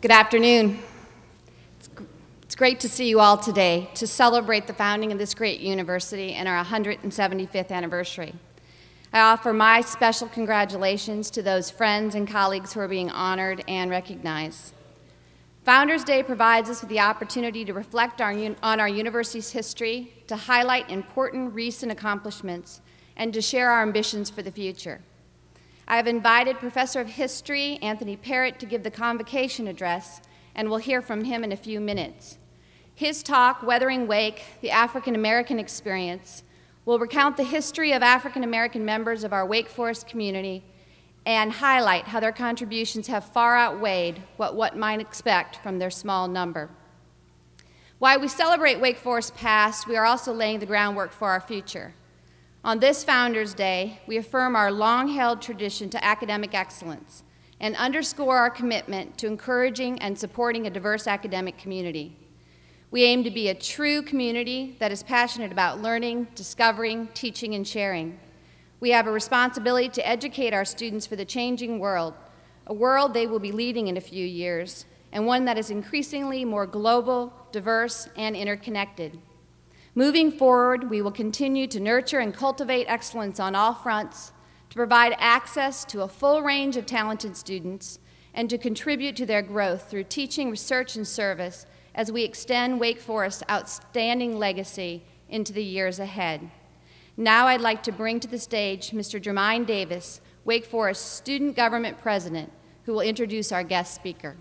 Good afternoon. It's great to see you all today to celebrate the founding of this great university and our 175th anniversary. I offer my special congratulations to those friends and colleagues who are being honored and recognized. Founders Day provides us with the opportunity to reflect on our university's history, to highlight important recent accomplishments, and to share our ambitions for the future. I have invited Professor of History Anthony Parrott to give the convocation address, and we'll hear from him in a few minutes. His talk, Weathering Wake, the African American Experience, will recount the history of African American members of our Wake Forest community and highlight how their contributions have far outweighed what one might expect from their small number. While we celebrate Wake Forest's past, we are also laying the groundwork for our future. On this Founders Day, we affirm our long-held tradition to academic excellence and underscore our commitment to encouraging and supporting a diverse academic community. We aim to be a true community that is passionate about learning, discovering, teaching, and sharing. We have a responsibility to educate our students for the changing world, a world they will be leading in a few years, and one that is increasingly more global, diverse, and interconnected. Moving forward, we will continue to nurture and cultivate excellence on all fronts, to provide access to a full range of talented students, and to contribute to their growth through teaching, research, and service as we extend Wake Forest's outstanding legacy into the years ahead. Now I'd like to bring to the stage Mr. Jermaine Davis, Wake Forest Student Government President, who will introduce our guest speaker.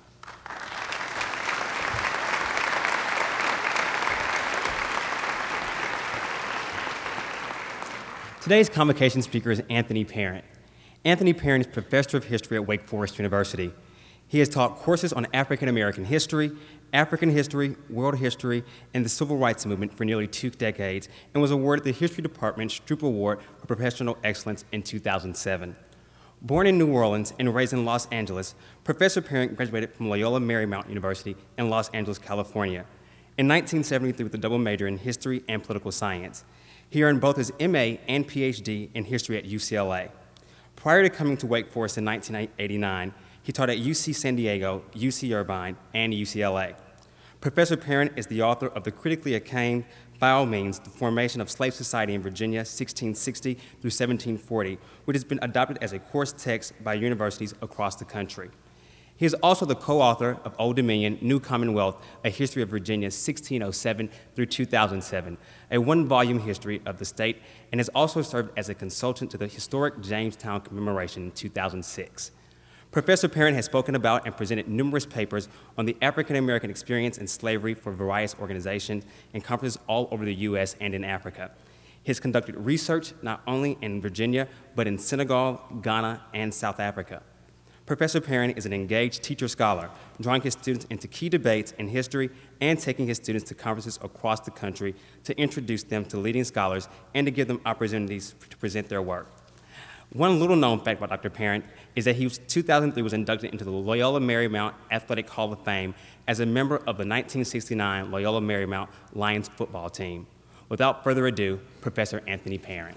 Today's convocation speaker is Anthony Parrott. Anthony Parrott is Professor of History at Wake Forest University. He has taught courses on African American history, world history, and the Civil Rights Movement for nearly 2 decades, and was awarded the History Department Stroop Award for Professional Excellence in 2007. Born in New Orleans and raised in Los Angeles, Professor Parrott graduated from Loyola Marymount University in Los Angeles, California, in 1973 with a double major in history and political science. He earned both his MA and PhD in history at UCLA. Prior to coming to Wake Forest in 1989, he taught at UC San Diego, UC Irvine, and UCLA. Professor Parrott is the author of the critically acclaimed By All Means, The Formation of Slave Society in Virginia, 1660 through 1740, which has been adopted as a course text by universities across the country. He is also the co-author of Old Dominion, New Commonwealth, A History of Virginia, 1607 through 2007, a 1-volume history of the state, and has also served as a consultant to the historic Jamestown commemoration in 2006. Professor Parrott has spoken about and presented numerous papers on the African American experience in slavery for various organizations and conferences all over the U.S. and in Africa. He has conducted research not only in Virginia, but in Senegal, Ghana, and South Africa. Professor Parrott is an engaged teacher-scholar, drawing his students into key debates in history and taking his students to conferences across the country to introduce them to leading scholars and to give them opportunities to present their work. One little-known fact about Dr. Parrott is that he 2003 was inducted into the Loyola Marymount Athletic Hall of Fame as a member of the 1969 Loyola Marymount Lions football team. Without further ado, Professor Anthony Parrott.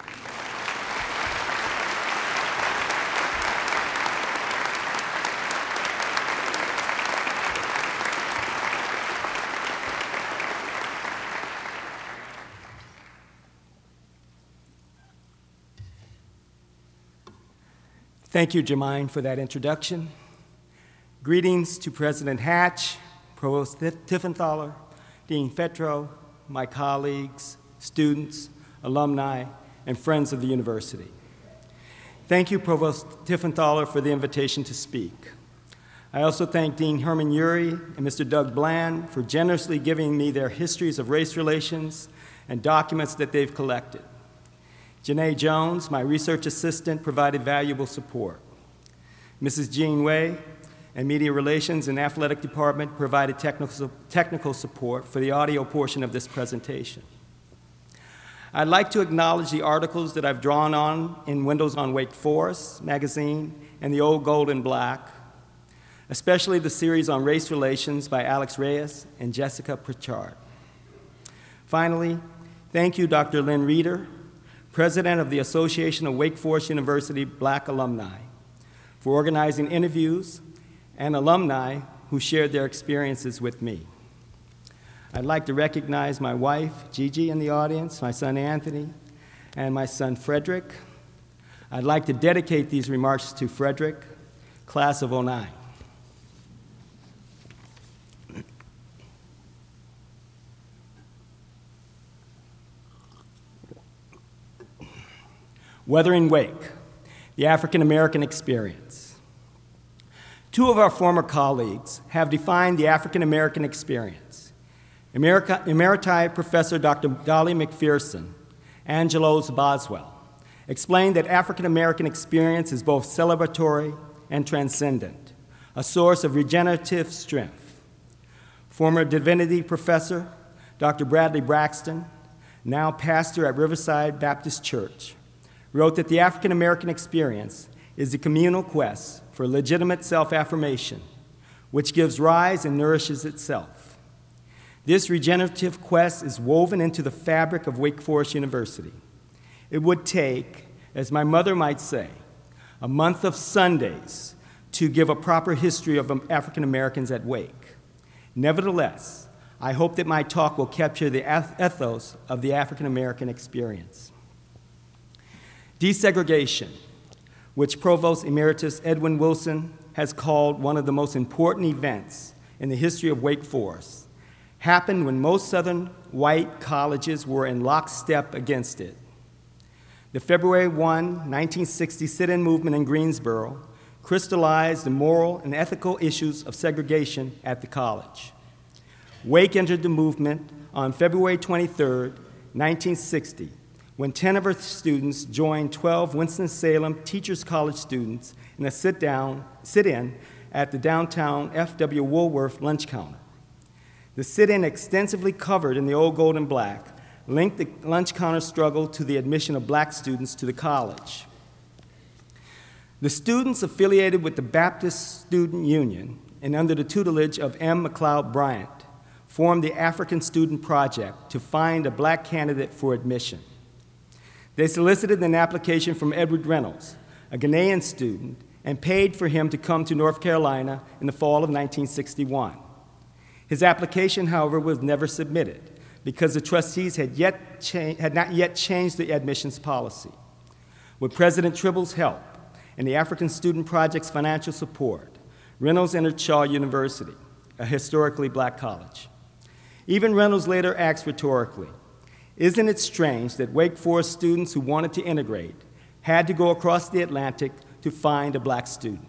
Thank you, Jermaine, for that introduction. Greetings to President Hatch, Provost Tiffenthaler, Dean Fetro, my colleagues, students, alumni, and friends of the university. Thank you, Provost Tiffenthaler, for the invitation to speak. I also thank Dean Herman Urey and Mr. Doug Bland for generously giving me their histories of race relations and documents that they've collected. Janae Jones, my research assistant, provided valuable support. Mrs. Jean Way and Media Relations and Athletic Department provided technical support for the audio portion of this presentation. I'd like to acknowledge the articles that I've drawn on in Windows on Wake Forest magazine and the Old Gold and Black, especially the series on race relations by Alex Reyes and Jessica Pritchard. Finally, thank you, Dr. Lynn Reeder, President of the Association of Wake Forest University Black Alumni, for organizing interviews and alumni who shared their experiences with me. I'd like to recognize my wife, Gigi, in the audience, my son, Anthony, and my son, Frederick. I'd like to dedicate these remarks to Frederick, class of '09. Weathering Wake, the African American experience. Two of our former colleagues have defined the African American experience. Emeriti Professor Dr. Dolly McPherson, Angelos Boswell, explained that African American experience is both celebratory and transcendent, a source of regenerative strength. Former divinity professor Dr. Bradley Braxton, now pastor at Riverside Baptist Church, wrote that the African American experience is the communal quest for legitimate self-affirmation, which gives rise and nourishes itself. This regenerative quest is woven into the fabric of Wake Forest University. It would take, as my mother might say, a month of Sundays to give a proper history of African Americans at Wake. Nevertheless, I hope that my talk will capture the ethos of the African American experience. Desegregation, which Provost Emeritus Edwin Wilson has called one of the most important events in the history of Wake Forest, happened when most Southern white colleges were in lockstep against it. The February 1, 1960 sit-in movement in Greensboro crystallized the moral and ethical issues of segregation at the college. Wake entered the movement on February 23, 1960, when 10 of her students joined 12 Winston-Salem Teachers College students in a sit-in at the downtown F.W. Woolworth lunch counter. The sit-in, extensively covered in the old gold and black, linked the lunch counter struggle to the admission of black students to the college. The students affiliated with the Baptist Student Union and under the tutelage of M. McLeod Bryant formed the African Student Project to find a black candidate for admission. They solicited an application from Edward Reynolds, a Ghanaian student, and paid for him to come to North Carolina in the fall of 1961. His application, however, was never submitted because the trustees had not yet changed the admissions policy. With President Tribble's help and the African Student Project's financial support, Reynolds entered Shaw University, a historically black college. Even Reynolds later asked rhetorically, "Isn't it strange that Wake Forest students who wanted to integrate had to go across the Atlantic to find a black student?"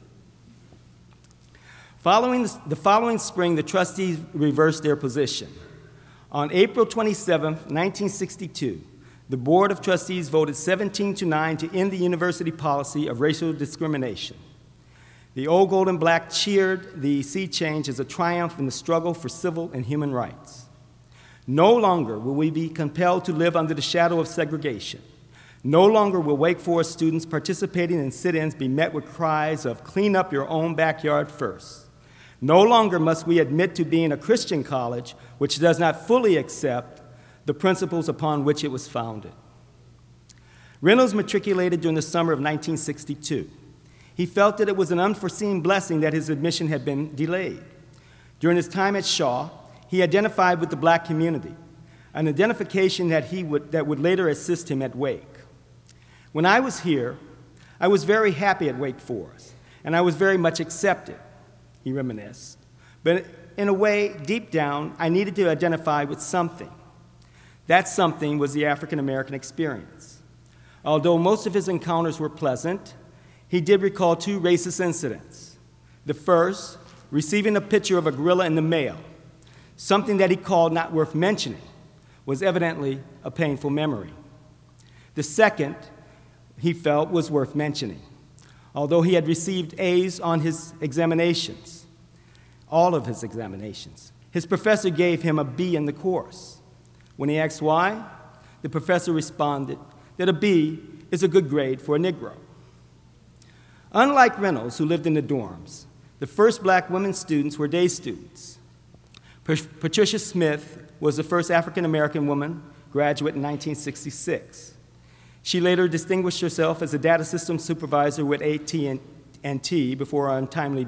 The following spring, the trustees reversed their position. On April 27, 1962, the Board of Trustees voted 17-9 to end the university policy of racial discrimination. The old gold and black cheered the sea change as a triumph in the struggle for civil and human rights. No longer will we be compelled to live under the shadow of segregation. No longer will Wake Forest students participating in sit-ins be met with cries of "clean up your own backyard first." No longer must we admit to being a Christian college which does not fully accept the principles upon which it was founded. Reynolds matriculated during the summer of 1962. He felt that it was an unforeseen blessing that his admission had been delayed. During his time at Shaw, he identified with the black community, an identification that would later assist him at Wake. When I was here, I was very happy at Wake Forest, and I was very much accepted, he reminisced. But in a way, deep down, I needed to identify with something. That something was the African American experience. Although most of his encounters were pleasant, he did recall two racist incidents. The first, receiving a picture of a gorilla in the mail, something that he called not worth mentioning, was evidently a painful memory. The second, he felt, was worth mentioning. Although he had received A's on his examinations, all of his examinations, his professor gave him a B in the course. When he asked why, the professor responded that a B is a good grade for a Negro. Unlike Reynolds, who lived in the dorms, the first black women students were day students. Patricia Smith was the first African-American woman graduate in 1966. She later distinguished herself as a data system supervisor with AT&T and tea before her untimely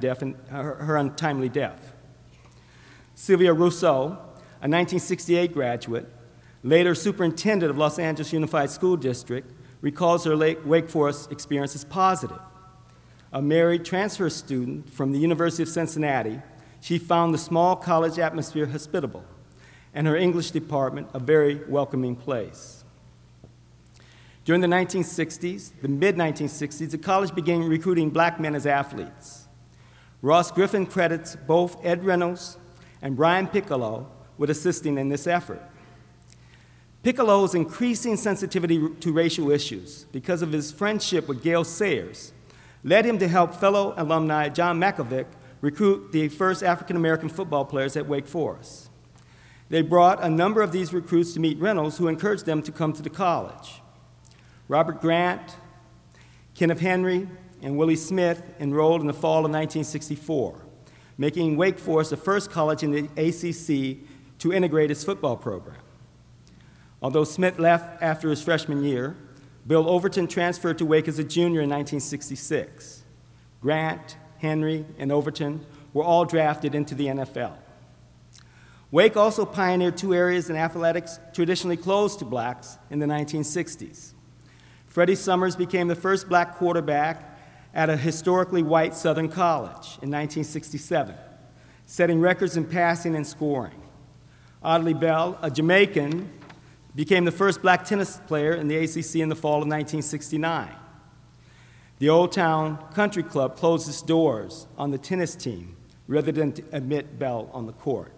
death. Sylvia Rousseau, a 1968 graduate, later superintendent of Los Angeles Unified School District, recalls her Wake Forest experience as positive. A married transfer student from the University of Cincinnati, she found the small college atmosphere hospitable and her English department a very welcoming place. During the 1960s, the mid-1960s, the college began recruiting black men as athletes. Ross Griffin credits both Ed Reynolds and Brian Piccolo with assisting in this effort. Piccolo's increasing sensitivity to racial issues because of his friendship with Gale Sayers led him to help fellow alumni John Makovic recruit the first African-American football players at Wake Forest. They brought a number of these recruits to meet Reynolds, who encouraged them to come to the college. Robert Grant, Kenneth Henry, and Willie Smith enrolled in the fall of 1964, making Wake Forest the first college in the ACC to integrate its football program. Although Smith left after his freshman year, Bill Overton transferred to Wake as a junior in 1966. Grant, Henry, and Overton were all drafted into the NFL. Wake also pioneered two areas in athletics traditionally closed to blacks in the 1960s. Freddie Summers became the first black quarterback at a historically white Southern college in 1967, setting records in passing and scoring. Audley Bell, a Jamaican, became the first black tennis player in the ACC in the fall of 1969. The Old Town Country Club closed its doors on the tennis team rather than to admit Bell on the court.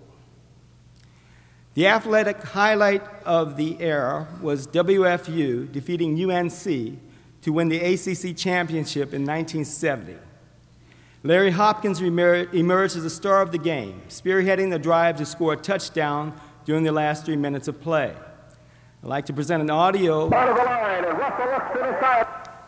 The athletic highlight of the era was WFU defeating UNC to win the ACC championship in 1970. Larry Hopkins emerged as the star of the game, spearheading the drive to score a touchdown during the last 3 minutes of play. I'd like to present an audio. Out of the line, and Russell looks to the side.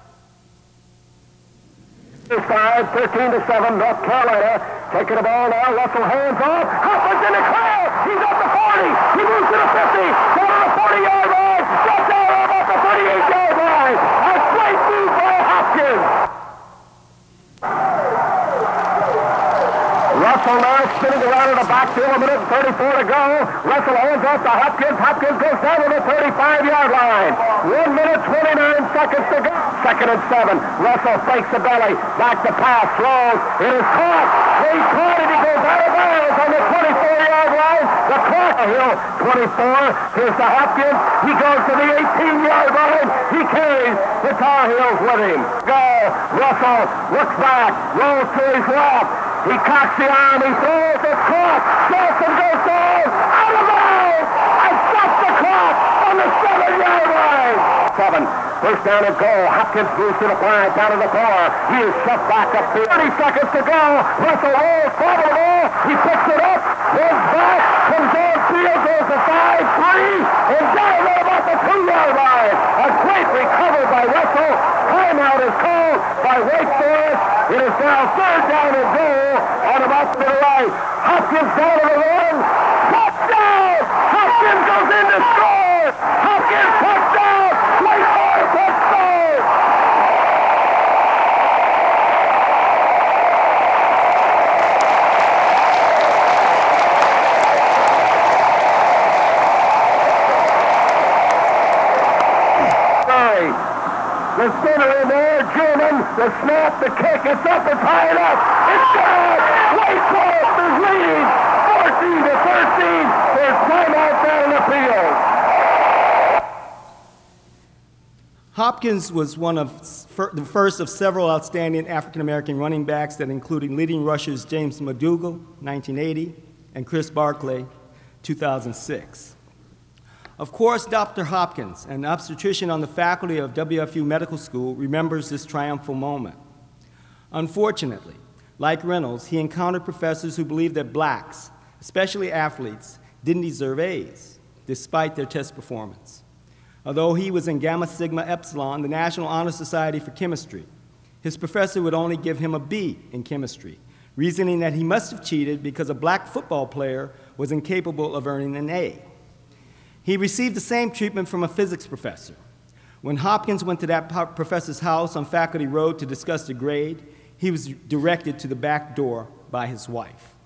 Side, 13-7, North Carolina. Taking the ball now, Russell hands off. Hopkins in the clear. He's up to 40. He moves to the 50. Down to the 40-yard line. Just out about the 38-yard line. A great move by Hopkins. Russell now spinning around in the backfield, a minute and 34 to go. Russell hands off to Hopkins. Hopkins goes down to the 35-yard line. 1 minute, 29 seconds to go. 2nd and 7. Russell fakes the belly. Back to pass. Throws. It is caught. He caught it. He goes out of bounds on the 24-yard line. The clock. Hill, 24. Here's to Hopkins. He goes to the 18-yard line. He carries the Tar Heels with him. Go. Russell looks back. Rolls to his left. He cocks the arm, he throws, it's caught. Johnson goes down, out of bounds, and stops the clock on the 7-yard line. 7, first down and goal. Hopkins moves to the 5, down to the 4. He is shoved back up here. 30 seconds to go. Russell rolls, follow the ball. He picks it up, runs back, comes on field, goes to 5, 3, and down at about the 2-yard line. A great recovery by Russell. Timeout is called by Wake Forest. It is now 3rd down and goal on about to the right. Hopkins down to the run. Touchdown! Hopkins goes in to score! Hopkins touchdown! Wake Forest has scored! The center in there, German, the snap, the kick, it's up, it's high enough, it's good! Wake Forest is leading, 14-13, there's timeout down the field. Hopkins was one of the first of several outstanding African-American running backs that included leading rushers James McDougal, 1980, and Chris Barkley, 2006. Of course, Dr. Hopkins, an obstetrician on the faculty of WFU Medical School, remembers this triumphal moment. Unfortunately, like Reynolds, he encountered professors who believed that blacks, especially athletes, didn't deserve A's, despite their test performance. Although he was in Gamma Sigma Epsilon, the National Honor Society for Chemistry, his professor would only give him a B in chemistry, reasoning that he must have cheated because a black football player was incapable of earning an A. He received the same treatment from a physics professor. When Hopkins went to that professor's house on Faculty Road to discuss the grade, he was directed to the back door by his wife.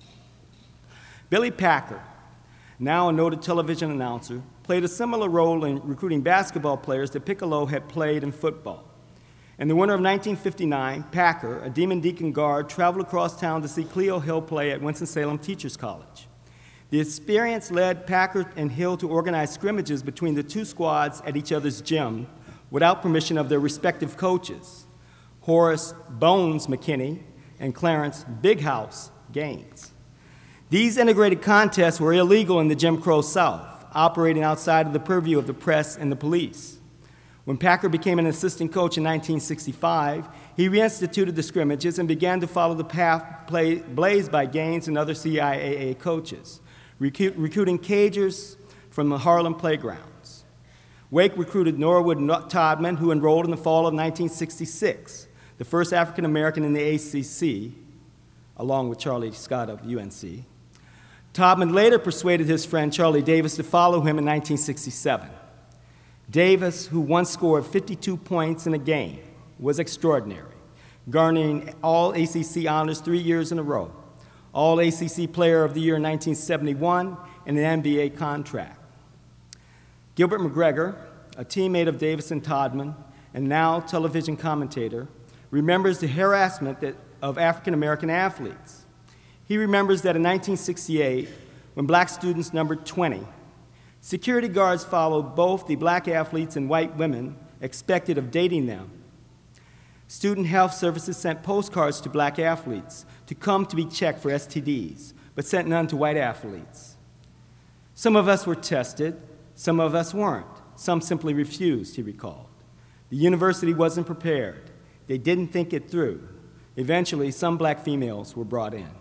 Billy Packer, now a noted television announcer, played a similar role in recruiting basketball players that Piccolo had played in football. In the winter of 1959, Packer, a Demon Deacon guard, traveled across town to see Cleo Hill play at Winston-Salem Teachers College. The experience led Packer and Hill to organize scrimmages between the two squads at each other's gym without permission of their respective coaches, Horace Bones McKinney and Clarence Big House Gaines. These integrated contests were illegal in the Jim Crow South, operating outside of the purview of the press and the police. When Packer became an assistant coach in 1965, he reinstituted the scrimmages and began to follow the path blazed by Gaines and other CIAA coaches, recruiting Cagers from the Harlem playgrounds. Wake recruited Norwood Todman, who enrolled in the fall of 1966, the first African American in the ACC, along with Charlie Scott of UNC. Todman later persuaded his friend Charlie Davis to follow him in 1967. Davis, who once scored 52 points in a game, was extraordinary, garnering all ACC honors 3 years in a row, all ACC Player of the Year in 1971, and an NBA contract. Gilbert McGregor, a teammate of Davis and Todman, and now television commentator, remembers the harassment of African American athletes. He remembers that in 1968, when black students numbered 20, security guards followed both the black athletes and white women expected of dating them. Student health services sent postcards to black athletes to come to be checked for STDs, but sent none to white athletes. Some of us were tested, some of us weren't. Some simply refused, he recalled. The university wasn't prepared. They didn't think it through. Eventually, some black females were brought in.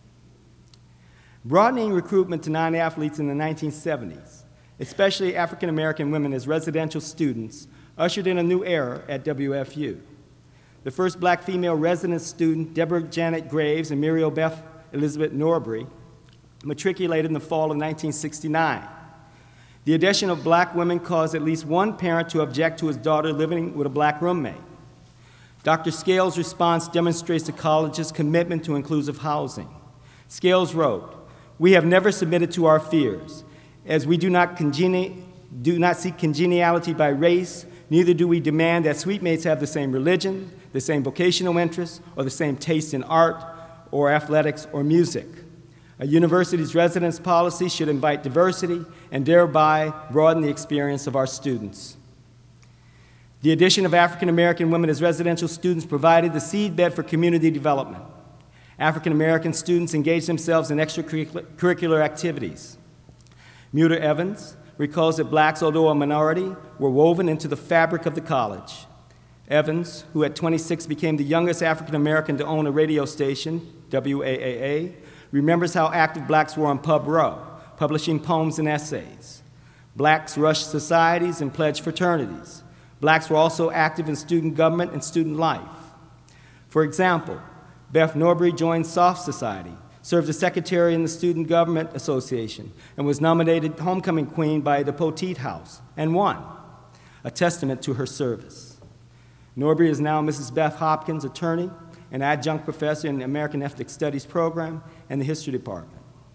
Broadening recruitment to non-athletes in the 1970s, especially African American women as residential students, ushered in a new era at WFU. The first black female resident student, Deborah Janet Graves and Muriel Beth Elizabeth Norbury, matriculated in the fall of 1969. The addition of black women caused at least one parent to object to his daughter living with a black roommate. Dr. Scales' response demonstrates the college's commitment to inclusive housing. Scales wrote, "We have never submitted to our fears. As we do not seek congeniality by race, neither do we demand that suitemates have the same religion, the same vocational interests, or the same taste in art, or athletics, or music. A university's residence policy should invite diversity and thereby broaden the experience of our students." The addition of African American women as residential students provided the seedbed for community development. African American students engaged themselves in extracurricular activities. Muter Evans recalls that blacks, although a minority, were woven into the fabric of the college. Evans, who at 26 became the youngest African American to own a radio station, WAAA, remembers how active blacks were on Pub Row, publishing poems and essays. Blacks rushed societies and pledged fraternities. Blacks were also active in student government and student life. For example, Beth Norbury joined Soft Society, served as secretary in the Student Government Association, and was nominated Homecoming Queen by the Poteet House, and won, a testament to her service. Norbury is now Mrs. Beth Hopkins, attorney and adjunct professor in the American Ethnic Studies program and the History Department.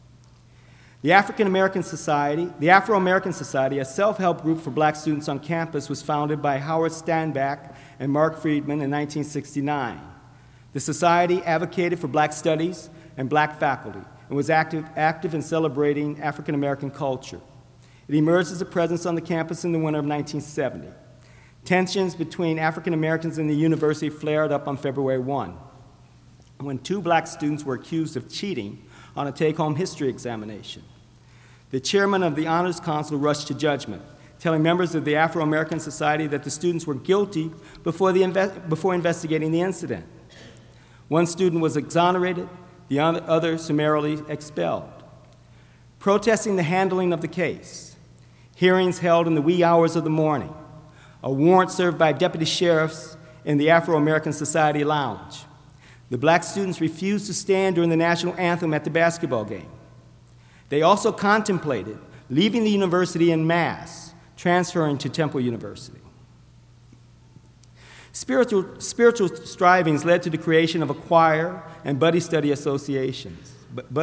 The Afro-American Society, a self-help group for black students on campus, was founded by Howard Stanback and Mark Friedman in 1969. The society advocated for black studies and black faculty and was active in celebrating African-American culture. It emerged as a presence on the campus in the winter of 1970. Tensions between African Americans and the university flared up on February 1, when 2 black students were accused of cheating on a take-home history examination. The chairman of the Honors Council rushed to judgment, telling members of the Afro-American Society that the students were guilty before investigating the incident. One student was exonerated, the other summarily expelled. Protesting the handling of the case, hearings held in the wee hours of the morning, a warrant served by deputy sheriffs in the Afro-American Society lounge. The black students refused to stand during the national anthem at the basketball game. They also contemplated leaving the university en masse, transferring to Temple University. Spiritual strivings led to the creation of a choir and Bible study associations.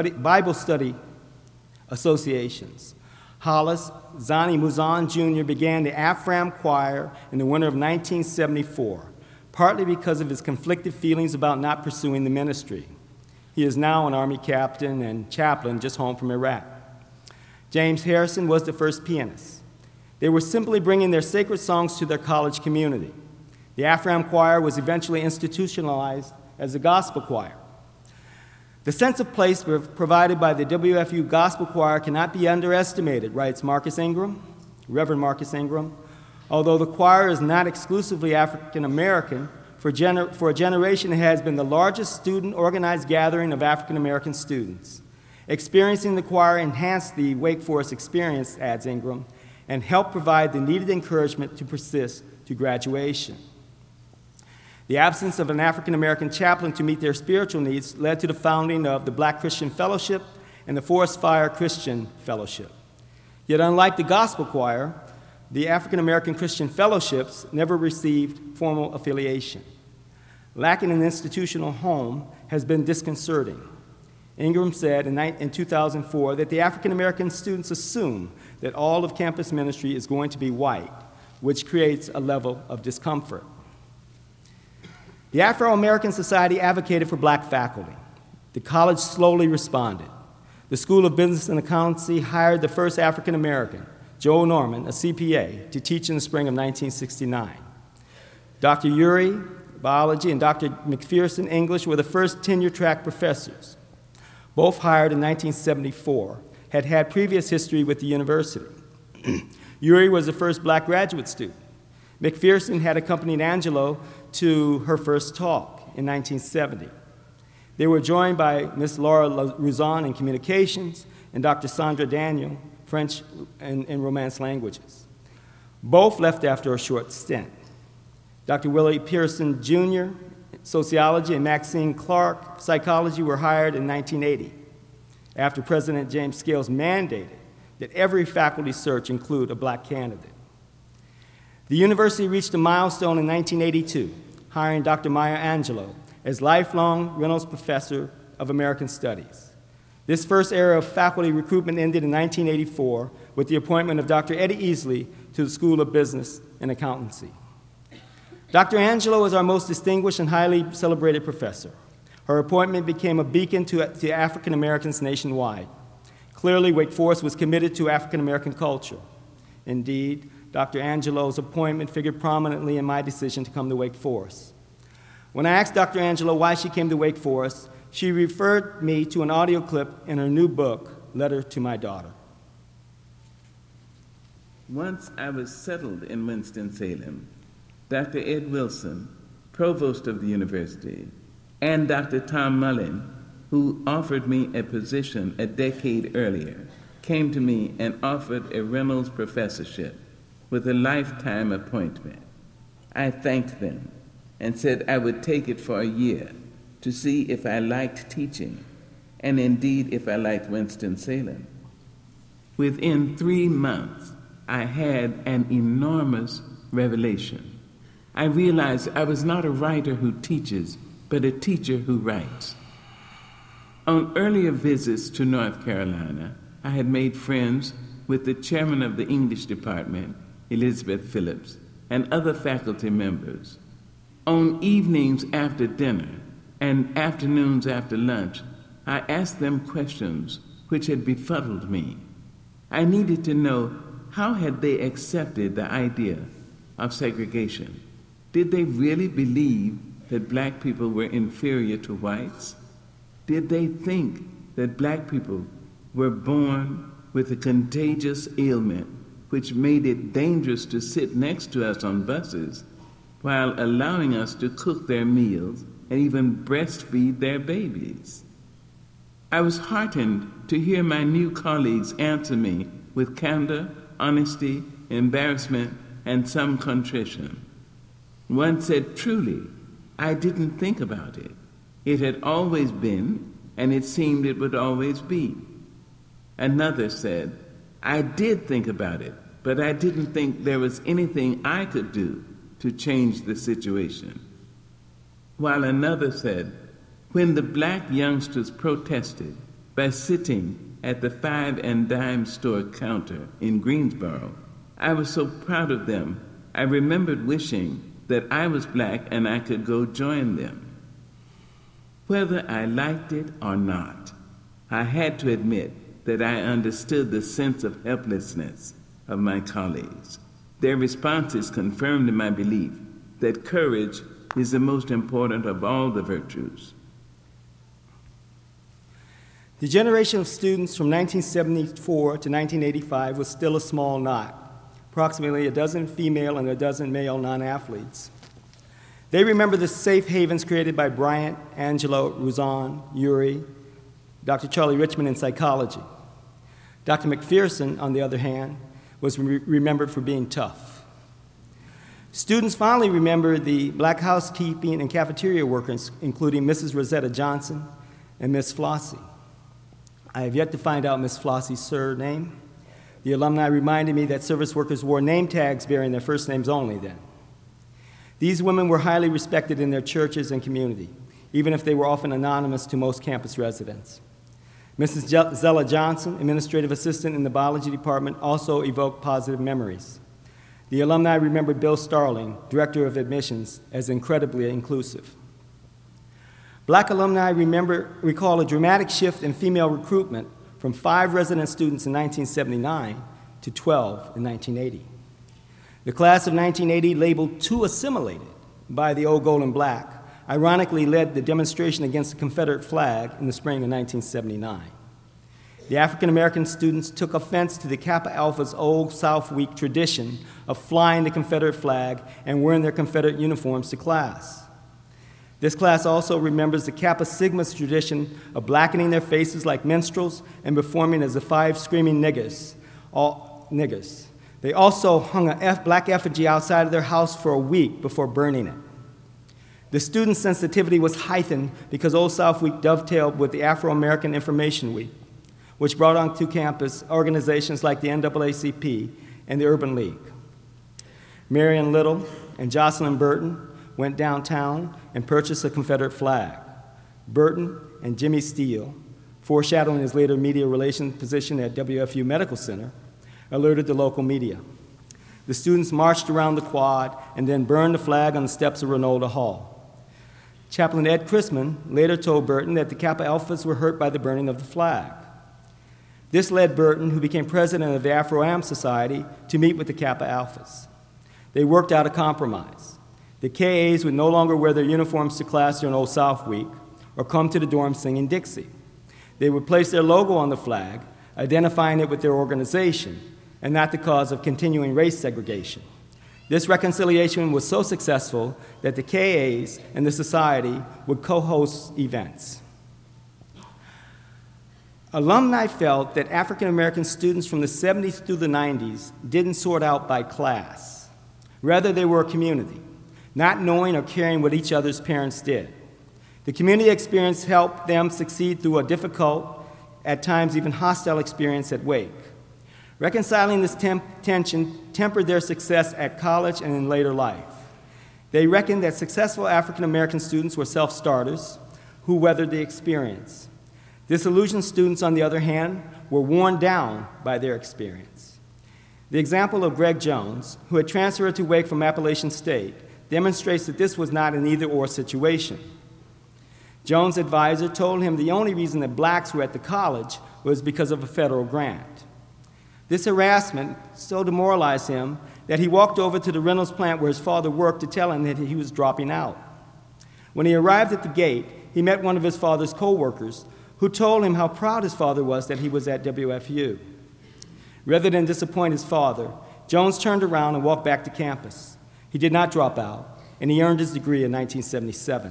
Hollis Zani Muzan Jr. began the Afram Choir in the winter of 1974, partly because of his conflicted feelings about not pursuing the ministry. He is now an Army captain and chaplain just home from Iraq. James Harrison was the first pianist. They were simply bringing their sacred songs to their college community. The Afram Choir was eventually institutionalized as a gospel choir. The sense of place provided by the WFU Gospel Choir cannot be underestimated, writes Reverend Marcus Ingram. Although the choir is not exclusively African American, for a generation it has been the largest student organized gathering of African American students. Experiencing the choir enhanced the Wake Forest experience, adds Ingram, and helped provide the needed encouragement to persist to graduation. The absence of an African American chaplain to meet their spiritual needs led to the founding of the Black Christian Fellowship and the Forest Fire Christian Fellowship. Yet, unlike the gospel choir, the African American Christian Fellowships never received formal affiliation. Lacking an institutional home has been disconcerting. Ingram said in 2004 that the African American students assume that all of campus ministry is going to be white, which creates a level of discomfort. The Afro-American Society advocated for black faculty. The college slowly responded. The School of Business and Accountancy hired the first African-American, Joe Norman, a CPA, to teach in the spring of 1969. Dr. Urey, biology, and Dr. McPherson, English, were the first tenure-track professors. Both hired in 1974, had previous history with the university. Urey was the first black graduate student. McPherson had accompanied Angelo to her first talk in 1970. They were joined by Ms. Laura Ruzan in communications and Dr. Sandra Daniel, French and Romance languages. Both left after a short stint. Dr. Willie Pearson Jr., sociology, and Maxine Clark, psychology, were hired in 1980, after President James Scales mandated that every faculty search include a black candidate. The university reached a milestone in 1982, hiring Dr. Maya Angelou as lifelong Reynolds Professor of American Studies. This first era of faculty recruitment ended in 1984 with the appointment of Dr. Eddie Easley to the School of Business and Accountancy. Dr. Angelou is our most distinguished and highly celebrated professor. Her appointment became a beacon to African Americans nationwide. Clearly, Wake Forest was committed to African American culture. Indeed, Dr. Angelou's appointment figured prominently in my decision to come to Wake Forest. When I asked Dr. Angelou why she came to Wake Forest, she referred me to an audio clip in her new book, Letter to My Daughter. Once I was settled in Winston-Salem, Dr. Ed Wilson, provost of the university, and Dr. Tom Mullen, who offered me a position a decade earlier, came to me and offered a Reynolds professorship with a lifetime appointment. I thanked them and said I would take it for a year to see if I liked teaching, and indeed if I liked Winston-Salem. Within 3 months, I had an enormous revelation. I realized I was not a writer who teaches, but a teacher who writes. On earlier visits to North Carolina, I had made friends with the chairman of the English department, Elizabeth Phillips, and other faculty members. On evenings after dinner and afternoons after lunch, I asked them questions which had befuddled me. I needed to know how had they accepted the idea of segregation. Did they really believe that black people were inferior to whites? Did they think that black people were born with a contagious ailment which made it dangerous to sit next to us on buses while allowing us to cook their meals and even breastfeed their babies? I was heartened to hear my new colleagues answer me with candor, honesty, embarrassment, and some contrition. One said, truly, I didn't think about it. It had always been, and it seemed it would always be. Another said, I did think about it, but I didn't think there was anything I could do to change the situation. While another said, when the black youngsters protested by sitting at the 5 and dime store counter in Greensboro, I was so proud of them, I remembered wishing that I was black and I could go join them. Whether I liked it or not, I had to admit that I understood the sense of helplessness of my colleagues. Their responses confirmed my belief that courage is the most important of all the virtues. The generation of students from 1974 to 1985 was still a small knot, approximately a dozen female and a dozen male non-athletes. They remember the safe havens created by Bryant, Angelo, Ruzan, Urey, Dr. Charlie Richmond in psychology. Dr. McPherson, on the other hand, was remembered for being tough. Students fondly remember the black housekeeping and cafeteria workers, including Mrs. Rosetta Johnson and Miss Flossie. I have yet to find out Miss Flossie's surname. The alumni reminded me that service workers wore name tags bearing their first names only then. These women were highly respected in their churches and community, even if they were often anonymous to most campus residents. Mrs. Zella Johnson, administrative assistant in the biology department, also evoked positive memories. The alumni remembered Bill Starling, director of admissions, as incredibly inclusive. Black alumni recall a dramatic shift in female recruitment from 5 resident students in 1979 to 12 in 1980. The class of 1980, labeled too assimilated by the old gold and black, ironically led the demonstration against the Confederate flag in the spring of 1979. The African American students took offense to the Kappa Alpha's Old South Week tradition of flying the Confederate flag and wearing their Confederate uniforms to class. This class also remembers the Kappa Sigma's tradition of blackening their faces like minstrels and performing as the 5 screaming niggers, all niggers. They also hung a black effigy outside of their house for a week before burning it. The student sensitivity was heightened because Old South Week dovetailed with the Afro-American Information Week, which brought onto campus organizations like the NAACP and the Urban League. Marion Little and Jocelyn Burton went downtown and purchased a Confederate flag. Burton and Jimmy Steele, foreshadowing his later media relations position at WFU Medical Center, alerted the local media. The students marched around the quad and then burned the flag on the steps of Ranolda Hall. Chaplain Ed Chrisman later told Burton that the Kappa Alphas were hurt by the burning of the flag. This led Burton, who became president of the Afro-Am Society, to meet with the Kappa Alphas. They worked out a compromise. The KAs would no longer wear their uniforms to class during Old South Week or come to the dorm singing Dixie. They would place their logo on the flag, identifying it with their organization, and not the cause of continuing race segregation. This reconciliation was so successful that the KAs and the society would co-host events. Alumni felt that African American students from the 70s through the 90s didn't sort out by class. Rather, they were a community, not knowing or caring what each other's parents did. The community experience helped them succeed through a difficult, at times even hostile experience at Wake. Reconciling this tension tempered their success at college and in later life. They reckoned that successful African American students were self-starters who weathered the experience. Disillusioned students, on the other hand, were worn down by their experience. The example of Greg Jones, who had transferred to Wake from Appalachian State, demonstrates that this was not an either-or situation. Jones' advisor told him the only reason that blacks were at the college was because of a federal grant. This harassment so demoralized him that he walked over to the Reynolds plant where his father worked to tell him that he was dropping out. When he arrived at the gate, he met one of his father's co-workers who told him how proud his father was that he was at WFU. Rather than disappoint his father, Jones turned around and walked back to campus. He did not drop out, and he earned his degree in 1977.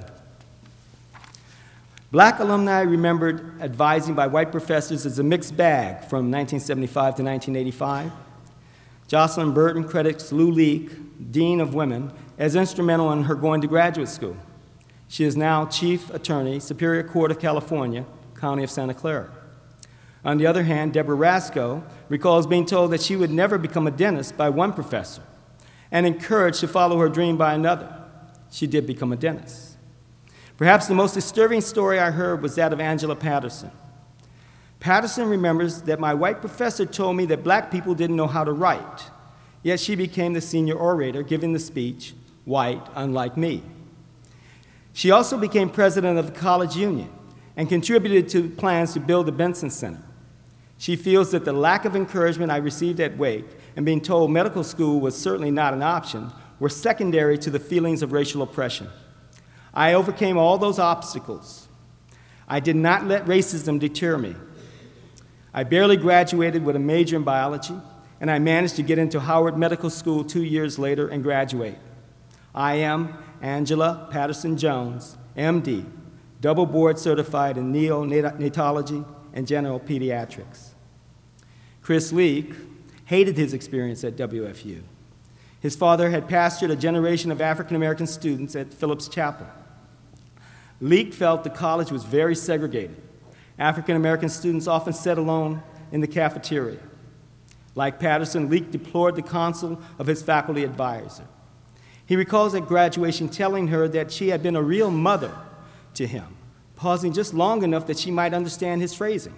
Black alumni remembered advising by white professors as a mixed bag from 1975 to 1985. Jocelyn Burton credits Lou Leake, Dean of Women, as instrumental in her going to graduate school. She is now Chief Attorney, Superior Court of California, County of Santa Clara. On the other hand, Deborah Rasco recalls being told that she would never become a dentist by one professor, and encouraged to follow her dream by another. She did become a dentist. Perhaps the most disturbing story I heard was that of Angela Patterson. Patterson remembers that my white professor told me that black people didn't know how to write, yet she became the senior orator, giving the speech, "White, Unlike Me." She also became president of the college union and contributed to plans to build the Benson Center. She feels that the lack of encouragement I received at Wake and being told medical school was certainly not an option were secondary to the feelings of racial oppression. I overcame all those obstacles. I did not let racism deter me. I barely graduated with a major in biology, and I managed to get into Howard Medical School 2 years later and graduate. I am Angela Patterson Jones, MD, double board certified in neonatology and general pediatrics. Chris Leak hated his experience at WFU. His father had pastored a generation of African American students at Phillips Chapel. Leak felt the college was very segregated. African American students often sat alone in the cafeteria. Like Patterson, Leak deplored the counsel of his faculty advisor. He recalls at graduation telling her that she had been a real mother to him, pausing just long enough that she might understand his phrasing.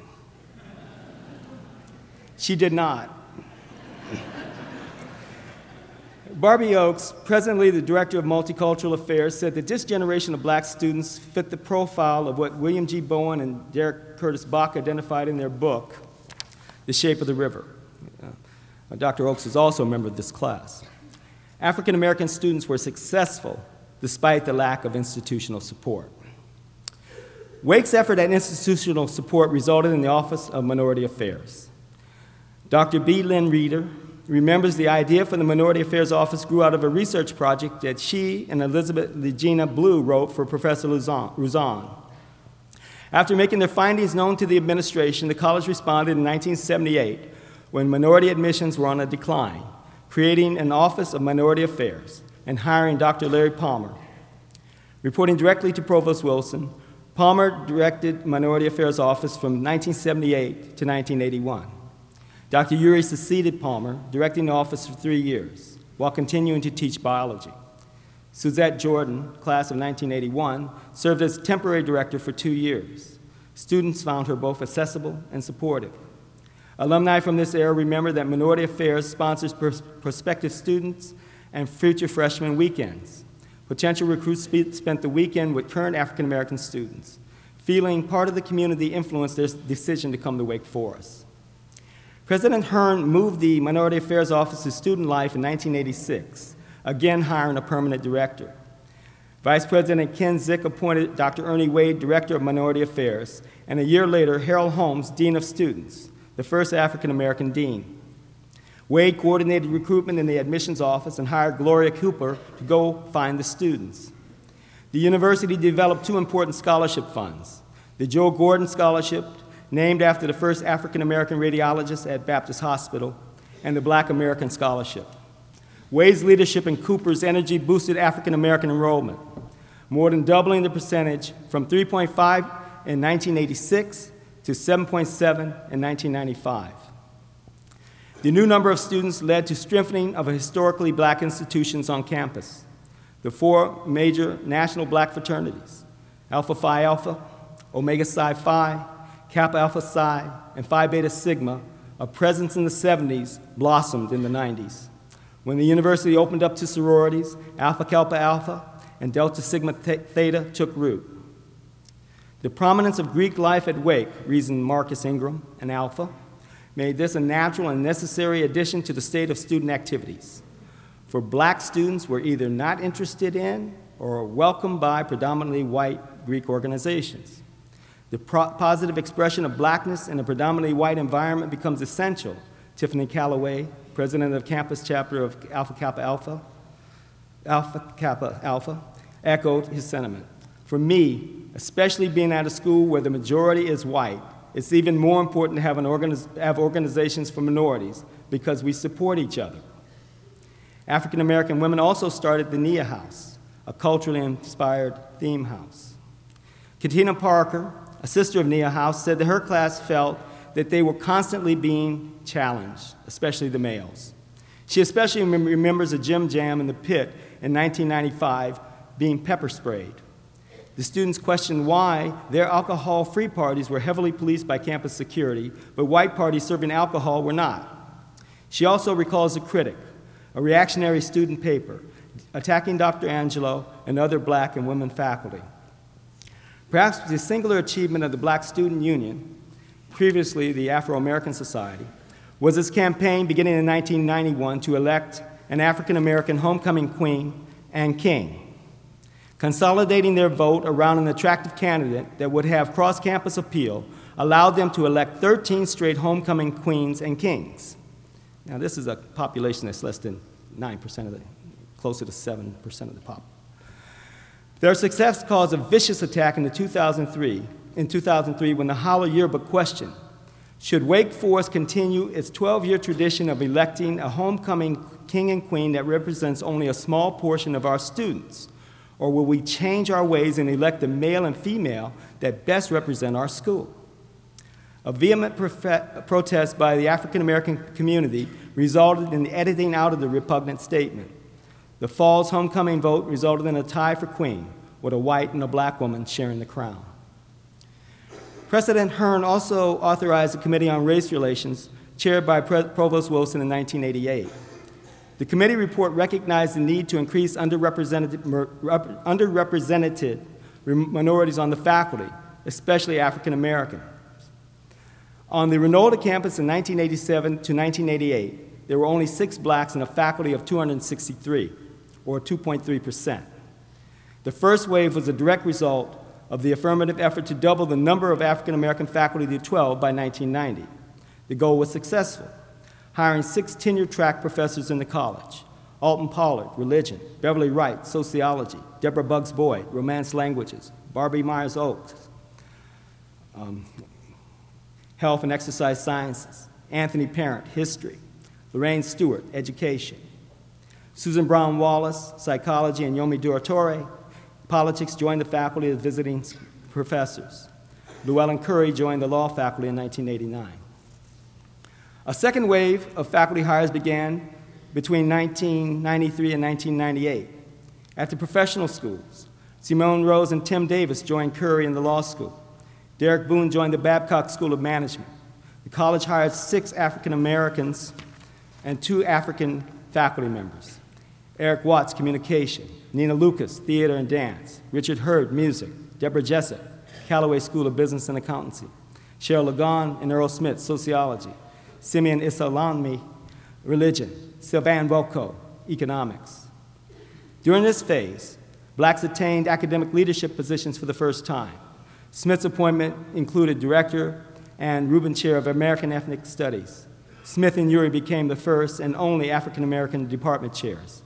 She did not. Barbie Oakes, presently the director of multicultural affairs, said that this generation of black students fit the profile of what William G. Bowen and Derek Curtis Bach identified in their book, The Shape of the River. Dr. Oakes is also a member of this class. African American students were successful despite the lack of institutional support. Wake's effort at institutional support resulted in the Office of Minority Affairs. Dr. B. Lynn Reeder remembers the idea for the Minority Affairs Office grew out of a research project that she and Elizabeth Legina Blue wrote for Professor Ruzan. After making their findings known to the administration, the college responded in 1978 when minority admissions were on a decline, creating an Office of Minority Affairs and hiring Dr. Larry Palmer. Reporting directly to Provost Wilson, Palmer directed Minority Affairs Office from 1978 to 1981. Dr. Urey succeeded Palmer, directing the office for 3 years, while continuing to teach biology. Suzette Jordan, class of 1981, served as temporary director for 2 years. Students found her both accessible and supportive. Alumni from this era remember that Minority Affairs sponsors prospective students and future freshman weekends. Potential recruits spent the weekend with current African American students. Feeling part of the community influenced their decision to come to Wake Forest. President Hearn moved the Minority Affairs Office to student life in 1986, again hiring a permanent director. Vice President Ken Zick appointed Dr. Ernie Wade director of Minority Affairs, and a year later, Harold Holmes, dean of students, the first African American dean. Wade coordinated recruitment in the admissions office and hired Gloria Cooper to go find the students. The university developed 2 important scholarship funds: the Joe Gordon Scholarship, named after the first African American radiologist at Baptist Hospital, and the Black American Scholarship. Wade's leadership and Cooper's energy boosted African American enrollment, more than doubling the percentage from 3.5 in 1986 to 7.7 in 1995. The new number of students led to strengthening of historically black institutions on campus. The 4 major national black fraternities, Alpha Phi Alpha, Omega Psi Phi, Kappa Alpha Psi, and Phi Beta Sigma, a presence in the 70s, blossomed in the 90s. When the university opened up to sororities, Alpha Kappa Alpha and Delta Sigma Theta took root. The prominence of Greek life at Wake, reasoned Marcus Ingram and Alpha, made this a natural and necessary addition to the state of student activities. For black students were either not interested in or welcomed by predominantly white Greek organizations. The positive expression of blackness in a predominantly white environment becomes essential. Tiffany Calloway, president of the campus chapter of Alpha Kappa Alpha, echoed his sentiment. For me, especially being at a school where the majority is white, it's even more important to have organizations for minorities because we support each other. African American women also started the Nia House, a culturally inspired theme house. Katina Parker, a sister of Nia House, said that her class felt that they were constantly being challenged, especially the males. She especially remembers a gym jam in the pit in 1995 being pepper sprayed. The students questioned why their alcohol-free parties were heavily policed by campus security, but white parties serving alcohol were not. She also recalls A Critic, a reactionary student paper, attacking Dr. Angelo and other black and women faculty. Perhaps the singular achievement of the Black Student Union, previously the Afro-American Society, was its campaign beginning in 1991 to elect an African-American homecoming queen and king, consolidating their vote around an attractive candidate that would have cross-campus appeal allowed them to elect 13 straight homecoming queens and kings. Now, this is a population that's less than 9% of the, closer to 7% of the pop. Their success caused a vicious attack in 2003 when the Howler Yearbook questioned, should Wake Forest continue its 12-year tradition of electing a homecoming king and queen that represents only a small portion of our students? Or will we change our ways and elect the male and female that best represent our school? A vehement protest by the African American community resulted in the editing out of the repugnant statement. The fall's homecoming vote resulted in a tie for queen, with a white and a black woman sharing the crown. President Hearn also authorized a committee on race relations chaired by Provost Wilson in 1988. The committee report recognized the need to increase underrepresented minorities on the faculty, especially African Americans. On the Reynolda campus in 1987 to 1988, there were only 6 blacks in a faculty of 263, or 2.3%. The first wave was a direct result of the affirmative effort to double the number of African American faculty to 12 by 1990. The goal was successful, hiring 6 tenure-track professors in the college: Alton Pollard, religion; Beverly Wright, sociology; Deborah Buggs Boyd, romance languages; Barbie Myers Oaks, health and exercise sciences; Anthony Parent, history; Lorraine Stewart, education; Susan Brown Wallace, psychology; and Yomi Duratore, politics, joined the faculty as visiting professors. Llewellyn Curry joined the law faculty in 1989. A second wave of faculty hires began between 1993 and 1998. At the professional schools, Simone Rose and Tim Davis joined Curry in the law school. Derek Boone joined the Babcock School of Management. The college hired 6 African Americans and 2 African faculty members: Eric Watts, communication; Nina Lucas, theater and dance; Richard Hurd, music; Deborah Jessup, Callaway School of Business and Accountancy; Cheryl Lagon and Earl Smith, sociology; Simeon Isalami, religion; Sylvan Welko, economics. During this phase, blacks attained academic leadership positions for the first time. Smith's appointment included director and Rubin Chair of American Ethnic Studies. Smith and Urey became the first and only African American department chairs.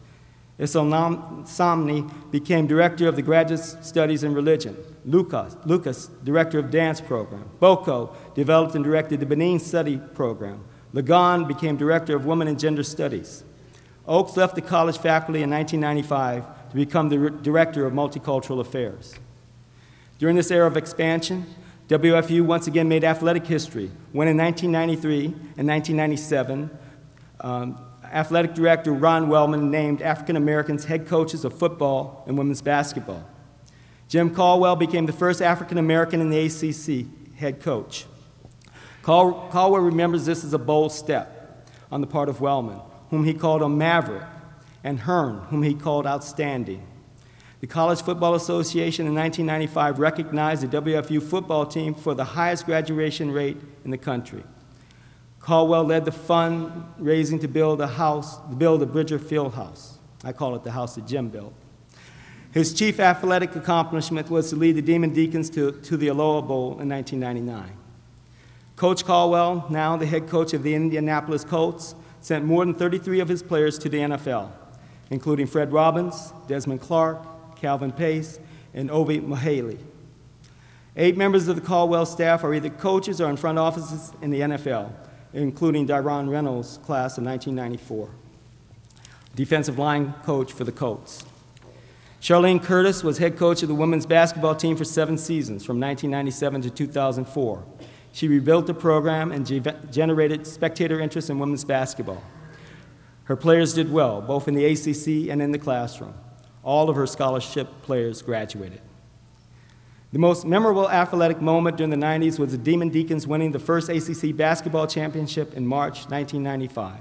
Somni became director of the Graduate Studies in Religion. Lucas, director of dance program. Boko developed and directed the Benin Study program. Lagon became director of Women and Gender Studies. Oaks left the college faculty in 1995 to become the director of Multicultural Affairs. During this era of expansion, WFU once again made athletic history when in 1993 and 1997, athletic director Ron Wellman named African Americans head coaches of football and women's basketball. Jim Caldwell became the first African American in the ACC head coach. Caldwell remembers this as a bold step on the part of Wellman, whom he called a maverick, and Hearn, whom he called outstanding. The College Football Association in 1995 recognized the WFU football team for the highest graduation rate in the country. Caldwell led the fundraising to build the Bridger Field House. I call it the house that Jim built. His chief athletic accomplishment was to lead the Demon Deacons to the Aloha Bowl in 1999. Coach Caldwell, now the head coach of the Indianapolis Colts, sent more than 33 of his players to the NFL, including Fred Robbins, Desmond Clark, Calvin Pace, and Ovi Mahaley. 8 members of the Caldwell staff are either coaches or in front offices in the NFL, including Dyron Reynolds' class of 1994, defensive line coach for the Colts. Charlene Curtis was head coach of the women's basketball team for 7 seasons, from 1997 to 2004. She rebuilt the program and generated spectator interest in women's basketball. Her players did well, both in the ACC and in the classroom. All of her scholarship players graduated. The most memorable athletic moment during the 90s was the Demon Deacons winning the first ACC basketball championship in March 1995.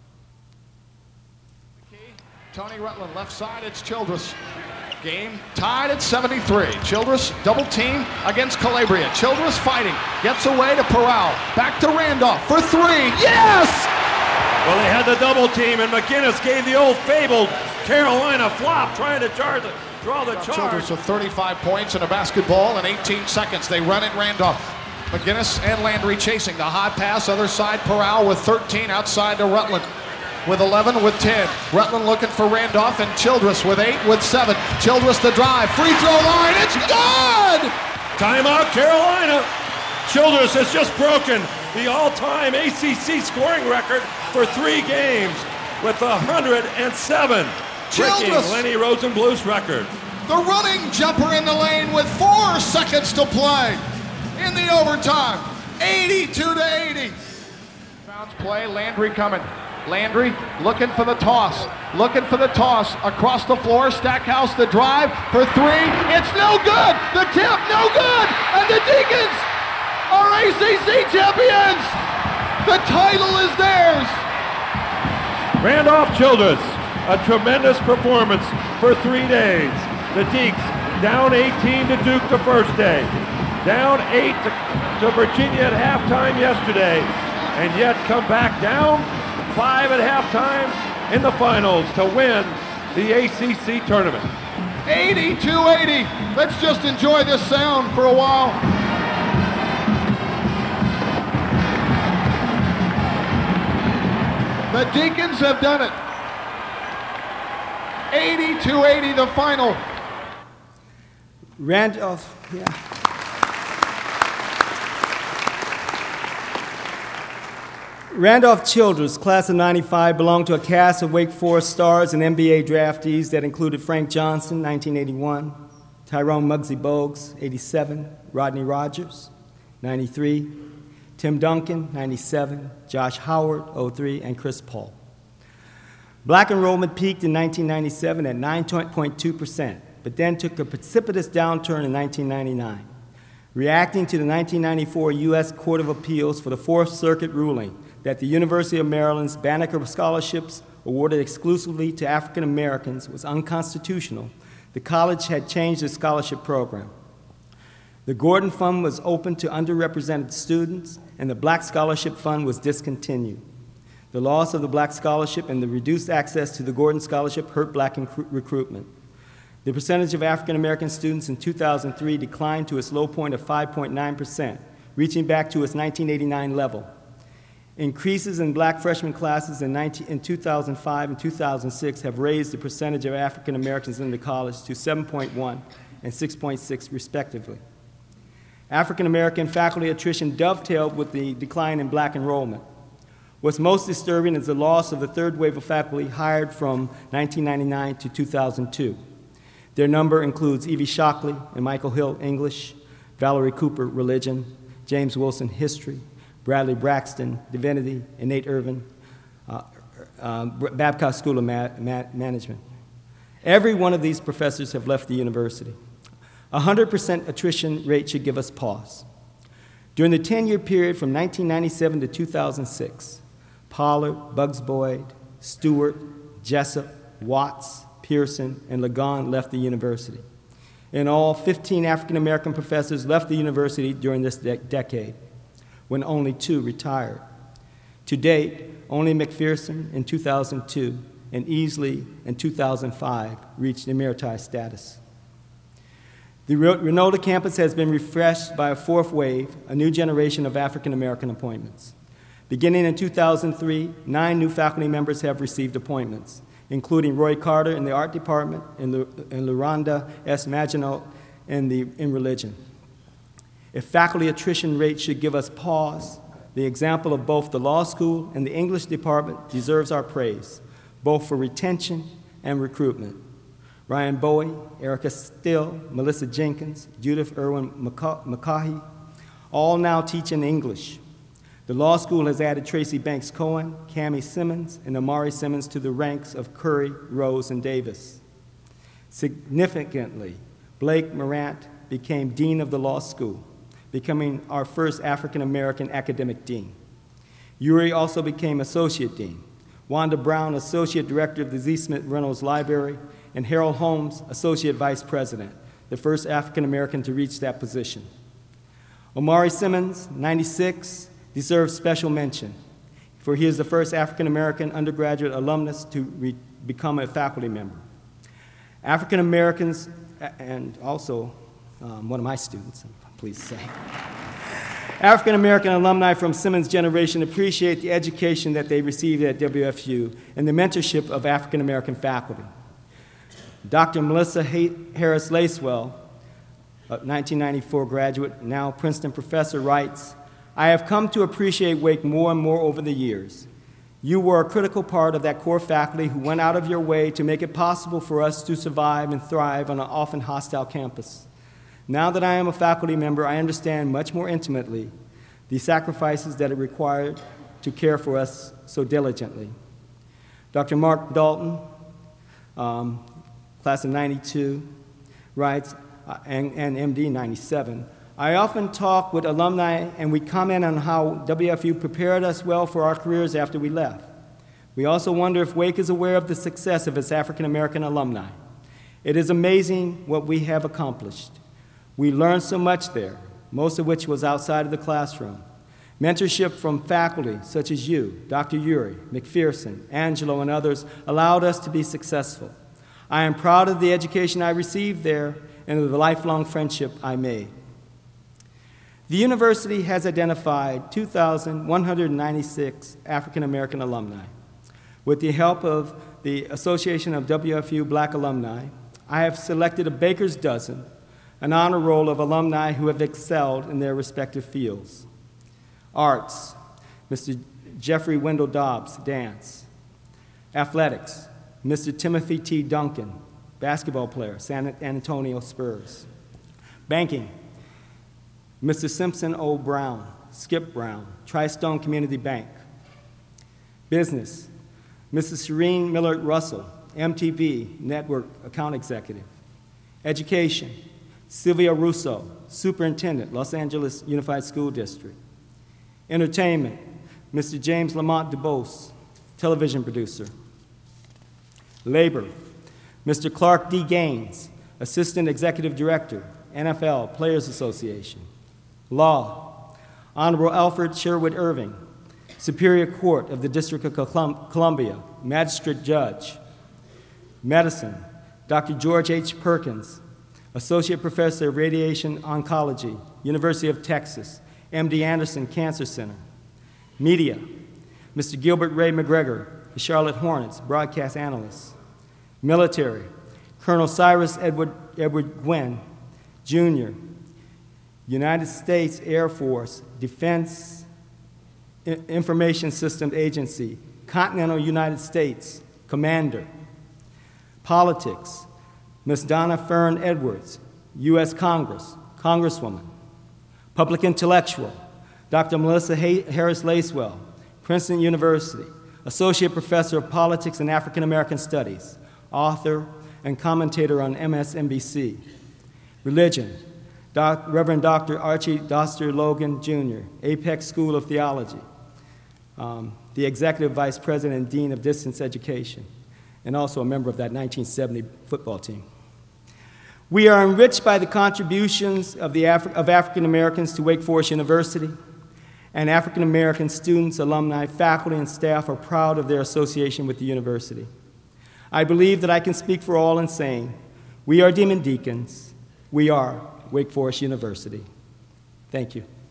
Tony Rutland, left side, it's Childress. Game tied at 73. Childress double team against Calabria. Childress fighting, gets away to Peral. Back to Randolph for three. Yes! Well, they had the double team, and McGinnis gave the old fabled Carolina flop, trying to draw the charge. Childress with 35 points in a basketball in 18 seconds. They run it, Randolph. McGinnis and Landry chasing. The high pass, other side, Peral with 13 outside to Rutland. With 11, with 10. Rutland looking for Randolph, and Childress with 8, with 7. Childress the drive, free throw line, it's good! Timeout, Carolina. Childress has just broken the all-time ACC scoring record for 3 games with 107, breaking Lenny Rosenbluth's record. The running jumper in the lane with 4 seconds to play in the overtime, 82 to 80. Bounce play, Landry coming. Landry looking for the toss, across the floor. Stackhouse the drive for 3. It's no good. The tip, no good. And the Deacons are ACC champions. The title is theirs. Randolph Childress, a tremendous performance for 3 days. The Deeks down 18 to Duke the first day, down 8 to Virginia at halftime yesterday, and yet come back down 5 at halftime in the finals to win the ACC tournament. 82-80. Let's just enjoy this sound for a while. The Deacons have done it. 82-80, the final. Randolph, Randolph Childress, class of 95, belonged to a cast of Wake Forest stars and NBA draftees that included Frank Johnson, 1981, Tyrone Muggsy Bogues, 87, Rodney Rogers, 93, Tim Duncan, 97, Josh Howard, 03, and Chris Paul. Black enrollment peaked in 1997 at 9.2%, but then took a precipitous downturn in 1999. Reacting to the 1994 U.S. Court of Appeals for the Fourth Circuit ruling that the University of Maryland's Banneker scholarships awarded exclusively to African Americans was unconstitutional, the college had changed its scholarship program. The Gordon Fund was open to underrepresented students, and the Black Scholarship Fund was discontinued. The loss of the Black Scholarship and the reduced access to the Gordon Scholarship hurt Black recruitment. The percentage of African American students in 2003 declined to its low point of 5.9%, reaching back to its 1989 level. Increases in Black freshman classes in 2005 and 2006 have raised the percentage of African Americans in the college to 7.1 and 6.6 respectively. African American faculty attrition dovetailed with the decline in Black enrollment. What's most disturbing is the loss of the third wave of faculty hired from 1999 to 2002. Their number includes Evie Shockley and Michael Hill, English, Valerie Cooper, Religion, James Wilson, History, Bradley Braxton, Divinity, and Nate Irvin, Babcock School of Management. Every one of these professors have left the university. 100% attrition rate should give us pause. During the 10-year period from 1997 to 2006, Pollard, Bugs Boyd, Stewart, Jessup, Watts, Pearson, and Ligon left the university. In all, 15 African-American professors left the university during this decade, when only 2 retired. To date, only McPherson in 2002 and Easley in 2005 reached emeritized status. The Reynolda campus has been refreshed by a 4th wave, a new generation of African-American appointments. Beginning in 2003, 9 new faculty members have received appointments, including Roy Carter in the art department and LaRonda S. Maginot in religion. If faculty attrition rates should give us pause, the example of both the law school and the English department deserves our praise, both for retention and recruitment. Ryan Bowie, Erica Still, Melissa Jenkins, Judith Irwin McCaughey, all now teach in English. The law school has added Tracy Banks Cohen, Cammie Simmons, and Amari Simmons to the ranks of Curry, Rose, and Davis. Significantly, Blake Morant became dean of the law school, becoming our first African-American academic dean. Uri also became associate dean. Wanda Brown, associate director of the Z. Smith Reynolds Library, and Harold Holmes, associate vice president, the first African-American to reach that position. Amari Simmons, 96, deserves special mention, for he is the first African-American undergraduate alumnus to become a faculty member. African-Americans, and also one of my students, I'm pleased to say, African-American alumni from Simmons' generation appreciate the education that they received at WFU and the mentorship of African-American faculty. Dr. Melissa Harris Lacewell, a 1994 graduate, now Princeton professor, writes, "I have come to appreciate Wake more and more over the years. You were a critical part of that core faculty who went out of your way to make it possible for us to survive and thrive on an often hostile campus. Now that I am a faculty member, I understand much more intimately the sacrifices that it required to care for us so diligently." Dr. Mark Dalton, class of 92, writes, and MD 97, "I often talk with alumni and we comment on how WFU prepared us well for our careers after we left. We also wonder if Wake is aware of the success of its African-American alumni. It is amazing what we have accomplished. We learned so much there, most of which was outside of the classroom. Mentorship from faculty such as you, Dr. Uri, McPherson, Angelo, and others allowed us to be successful. I am proud of the education I received there and of the lifelong friendship I made." The university has identified 2,196 African-American alumni. With the help of the Association of WFU Black Alumni, I have selected a baker's dozen, an honor roll of alumni who have excelled in their respective fields. Arts, Mr. Jeffrey Wendell Dobbs, dance. Athletics, Mr. Timothy T. Duncan, basketball player, San Antonio Spurs. Banking, Mr. Simpson O. Brown, Skip Brown, Tri-Stone Community Bank. Business, Mrs. Shireen Millard Russell, MTV Network Account Executive. Education, Sylvia Russo, Superintendent, Los Angeles Unified School District. Entertainment, Mr. James Lamont DuBose, television producer. Labor, Mr. Clark D. Gaines, Assistant Executive Director, NFL Players Association. Law, Honorable Alfred Sherwood Irving, Superior Court of the District of Columbia, Magistrate Judge. Medicine, Dr. George H. Perkins, Associate Professor of Radiation Oncology, University of Texas, MD Anderson Cancer Center. Media, Mr. Gilbert Ray McGregor, the Charlotte Hornets, broadcast analyst. Military, Colonel Cyrus Edward Gwynn, Jr., United States Air Force, Defense Information Systems Agency, Continental United States, Commander. Politics, Ms. Donna Fern Edwards, U.S. Congress, Congresswoman. Public intellectual, Dr. Melissa Harris Lacewell, Princeton University, Associate Professor of Politics and African American Studies, author and commentator on MSNBC. Religion, Reverend Dr. Archie Doster Logan, Jr., Apex School of Theology, the Executive Vice President and Dean of Distance Education, and also a member of that 1970 football team. We are enriched by the contributions of African Americans to Wake Forest University, and African American students, alumni, faculty, and staff are proud of their association with the university. I believe that I can speak for all in saying, we are Demon Deacons, we are Wake Forest University. Thank you.